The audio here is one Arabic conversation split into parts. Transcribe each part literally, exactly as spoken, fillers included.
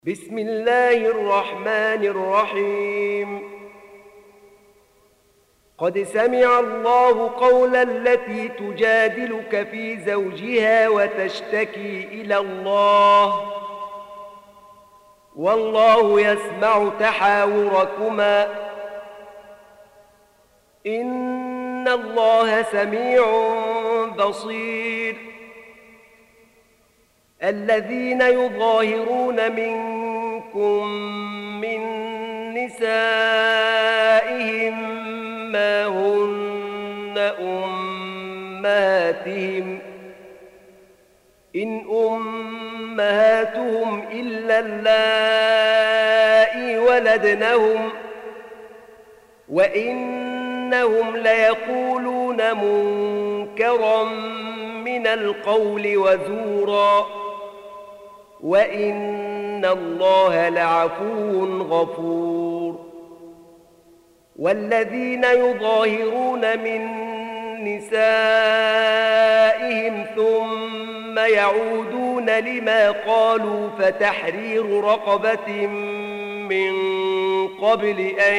بسم الله الرحمن الرحيم. قد سمع الله قول التي تجادلك في زوجها وتشتكي إلى الله والله يسمع تحاوركما إن الله سميع بصير. الذين يظاهرون منكم من نسائهم ما هن أمهاتهم إن أمهاتهم إلا اللائي ولدنهم وإنهم ليقولون منكرا من القول وزورا وإن الله لعفو غفور. والذين يظاهرون من نسائهم ثم يعودون لما قالوا فتحرير رقبة من قبل أن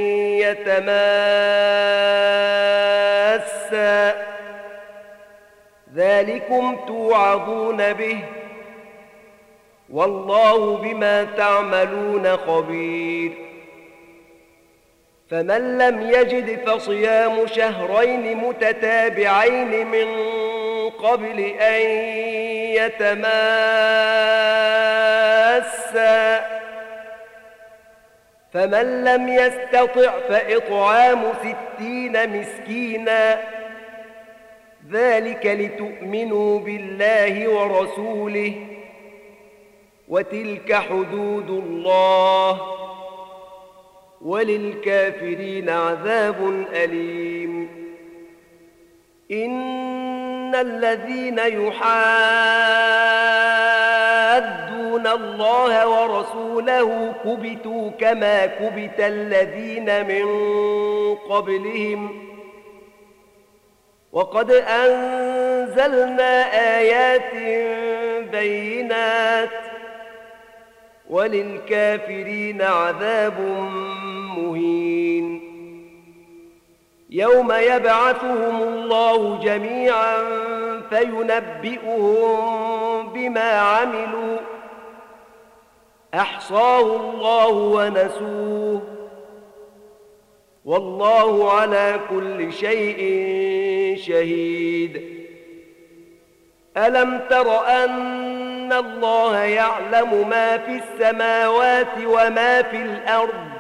يتماسا ذلكم توعظون به والله بما تعملون خبير. فمن لم يجد فصيام شهرين متتابعين من قبل أن يتماسا فمن لم يستطع فإطعام ستين مسكينا ذلك لتؤمنوا بالله ورسوله وتلك حدود الله وللكافرين عذاب أليم. إن الذين يحادون الله ورسوله كبتوا كما كبت الذين من قبلهم وقد أنزلنا آيات بينات وللكافرين عذاب مهين. يوم يبعثهم الله جميعا فينبئهم بما عملوا أحصاه الله ونسوه والله على كل شيء شهيد. ألم تر أن الله يعلم ما في السماوات وما في الأرض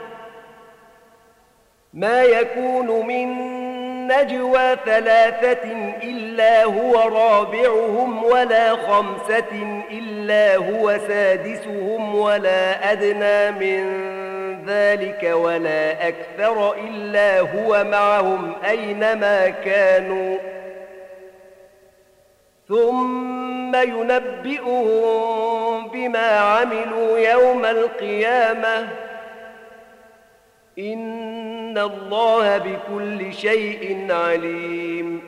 ما يكون من نجوى ثلاثة إلا هو رابعهم ولا خمسة إلا هو سادسهم ولا أدنى من ذلك ولا أكثر إلا هو معهم أينما كانوا ثم ينبئهم بما عملوا يوم القيامة إن الله بكل شيء عليم.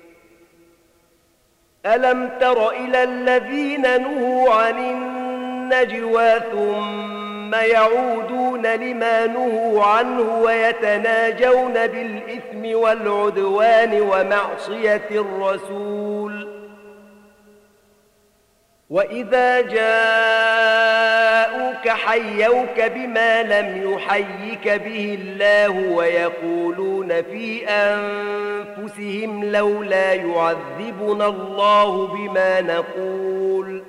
ألم تر إلى الذين نهوا عن النجوى ثم يعودون لما نهوا عنه ويتناجون بالإثم والعدوان ومعصية الرسول وإذا جاءوك حيوك بما لم يحيك به الله ويقولون في أنفسهم لولا يعذبنا الله بما نقول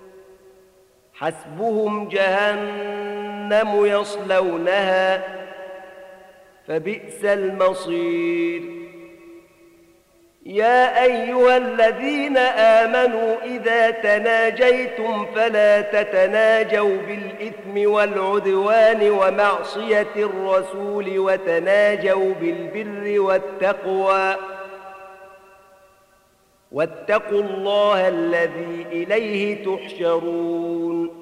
حسبهم جهنم يصلونها فبئس المصير. يا أيها الذين آمنوا إذا تناجيتم فلا تتناجوا بالإثم والعدوان ومعصية الرسول وتناجوا بالبر والتقوى واتقوا الله الذي إليه تحشرون.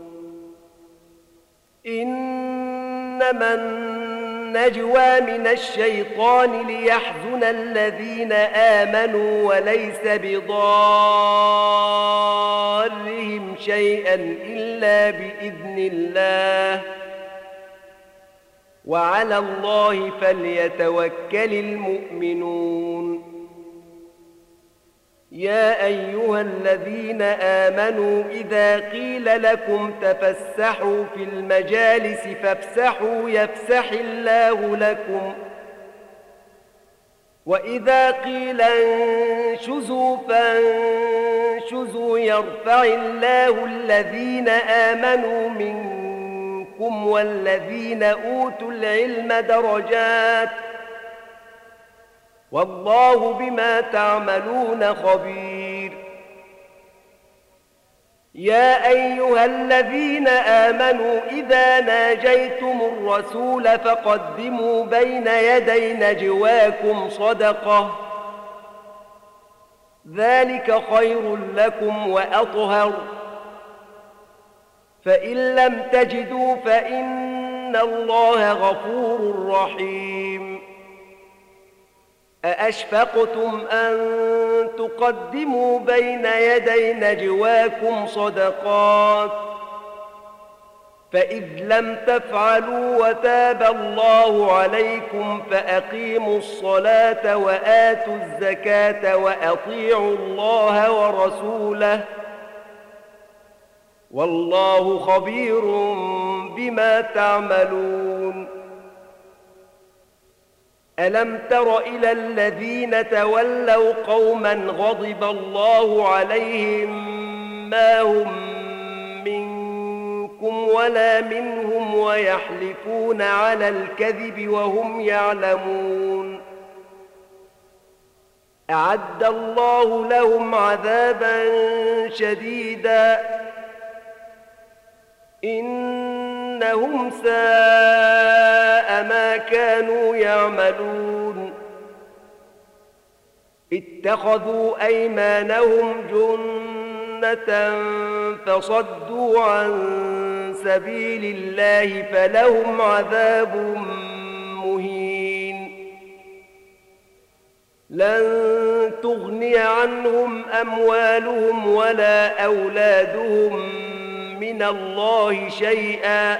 إنما النجوى من الشيطان ليحزن الذين آمنوا وليس بضار ضارهم شيئا إلا بإذن الله وعلى الله فليتوكل المؤمنون. يا أيها الذين آمنوا إذا قيل لكم تفسحوا في المجالس فافسحوا يفسح الله لكم وإذا قيل انشزوا فانشزوا يرفع الله الذين آمنوا منكم والذين أوتوا العلم درجات والله بما تعملون خبير. يا أيها الذين آمنوا إذا ناجيتم الرسول فقدموا بين يدي نجواكم صدقة ذلك خير لكم وأطهر فإن لم تجدوا فإن الله غفور رحيم. أأشفقتم أن تقدموا بين يدي نجواكم صدقات فإذ لم تفعلوا وتاب الله عليكم فأقيموا الصلاة وآتوا الزكاة وأطيعوا الله ورسوله والله خبير بما تعملون. ألم تر إلى الذين تولوا قوما غضب الله عليهم ما هم منكم ولا منهم ويحلفون على الكذب وهم يعلمون أعد الله لهم عذابا شديدا إنهم ساء ما كانوا يعملون. اتخذوا أيمانهم جنة فصدوا عن سبيل الله فلهم عذاب مهين. لن تغني عنهم أموالهم ولا أولادهم من الله شيئا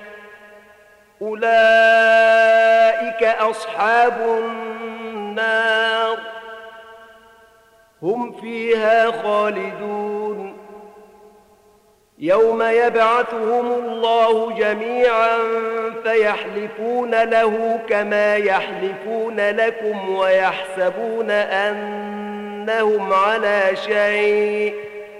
أولئك أصحاب النار هم فيها خالدون. يوم يبعثهم الله جميعا فيحلفون له كما يحلفون لكم ويحسبون أنهم على شيء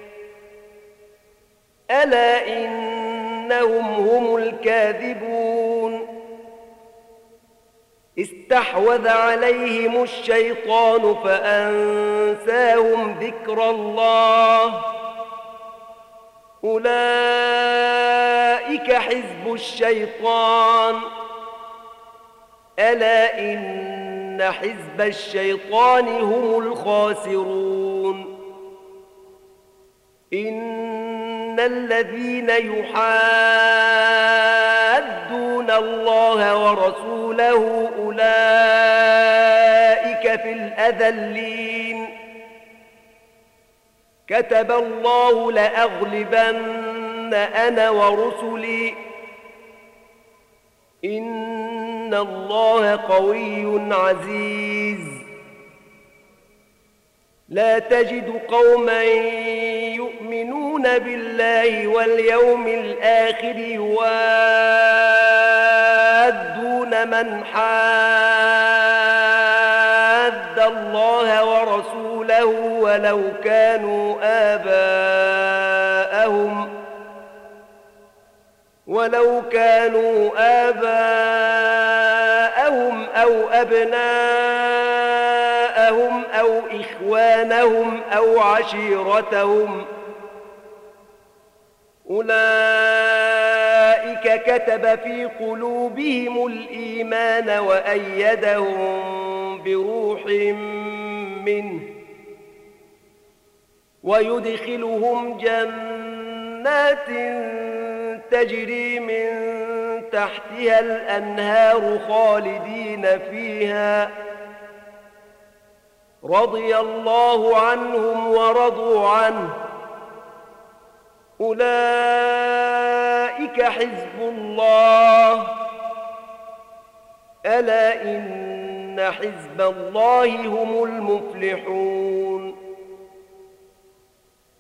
ألا إنهم هم الكاذبون. استحوذ عليهم الشيطان فأنساهم ذكر الله أولئك حزب الشيطان ألا إن حزب الشيطان هم الخاسرون. إن الذين يحادون الله ورسوله أولئك في الأذلين. كتب الله لأغلبن أنا ورسلي إن الله قوي عزيز. لا تجد قوما يؤمنون بالله واليوم الآخر يوادون من حاد الله ورسوله ولو كانوا آباءهم ولو كانوا آباءهم أو أبناءهم أو إخوانهم أو عشيرتهم أولئك كتب في قلوبهم الإيمان وأيدهم بروح منه ويدخلهم جنات تجري من تحتها الأنهار خالدين فيها رضي الله عنهم ورضوا عنه أولئك حزب الله ألا إن حزب الله هم المفلحون